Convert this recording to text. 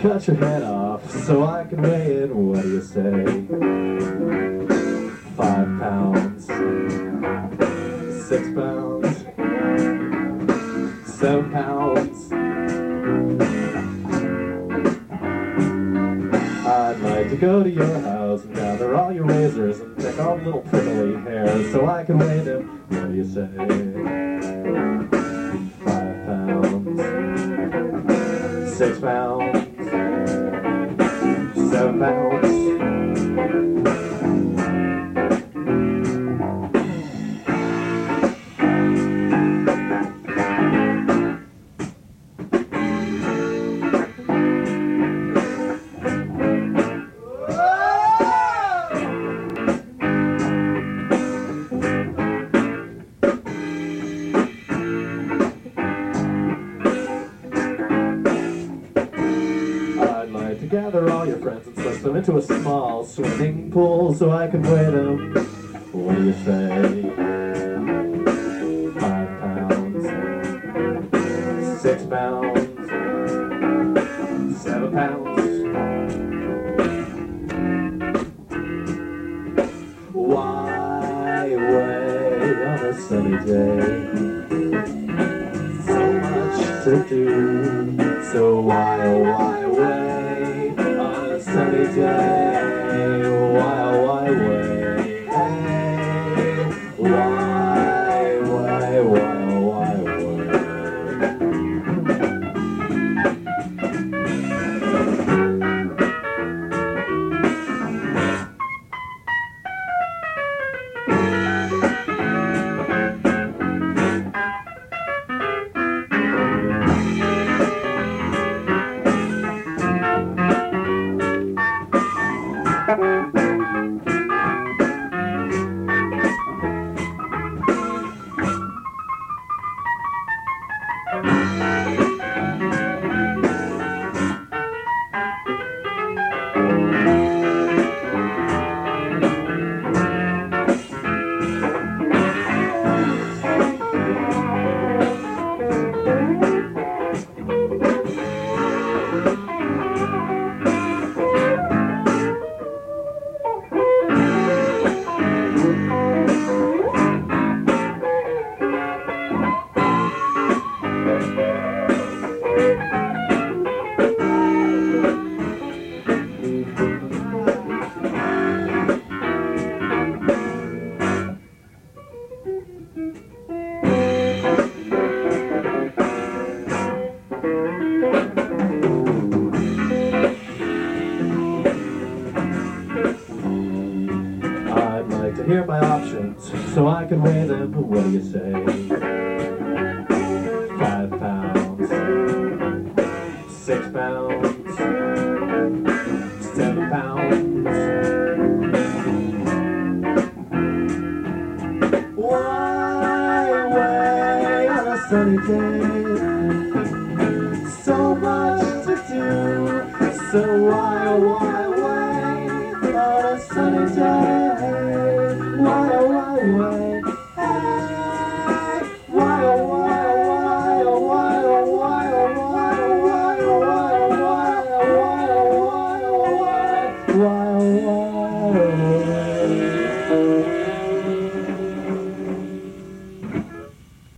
cut your head off so I can weigh it. What do you say? 5 pounds, 6 pounds, 7 pounds. I'd like to go to your house and gather all your razors and pick all the little prickly hairs so I can weigh them. What do you say? 5 pounds, 6 pounds, 7 pounds. To gather all your friends and slip them into a small swimming pool so I can weigh them. What do you say? 5 pounds, 6 pounds, 7 pounds. Why weigh on a sunny day? So much to do. So why, oh why weigh on a sunny day? Why, oh why weigh? Why, oh why weigh? To hear my options so I can weigh them. What do you say? 5 pounds, 6 pounds, 7 pounds. Why weigh on a sunny day? So much to do. So why, oh why?